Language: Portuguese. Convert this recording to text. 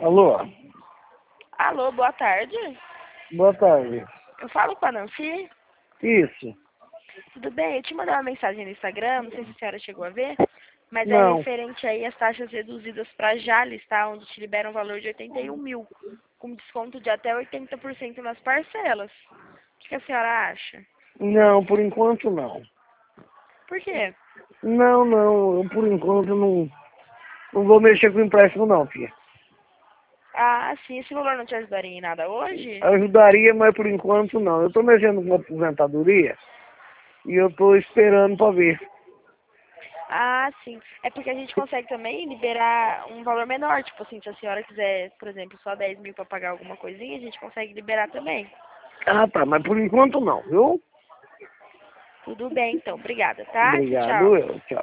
Alô? Alô, boa tarde. Boa tarde. Eu falo com a Nancy. Isso. Tudo bem? Eu te mandei uma mensagem no Instagram, não sei se a senhora chegou a ver, mas é Não. referente aí às taxas reduzidas para Jales, tá? Onde te libera um valor de 81 mil, com desconto de até 80% nas parcelas. O que a senhora acha? Não, por enquanto não. Por quê? Não, eu por enquanto não vou mexer com empréstimo não, filha. Ah, sim, esse valor não te ajudaria em nada hoje? Ajudaria, mas por enquanto não. Eu tô mexendo com aposentadoria e eu tô esperando pra ver. Ah, sim. É porque a gente consegue também liberar um valor menor. Tipo assim, se a senhora quiser, por exemplo, só 10 mil para pagar alguma coisinha, a gente consegue liberar também. Ah, tá, mas por enquanto não, viu? Tudo bem, então. Obrigada, tá? Tchau, Obrigado, tchau. eu. Tchau.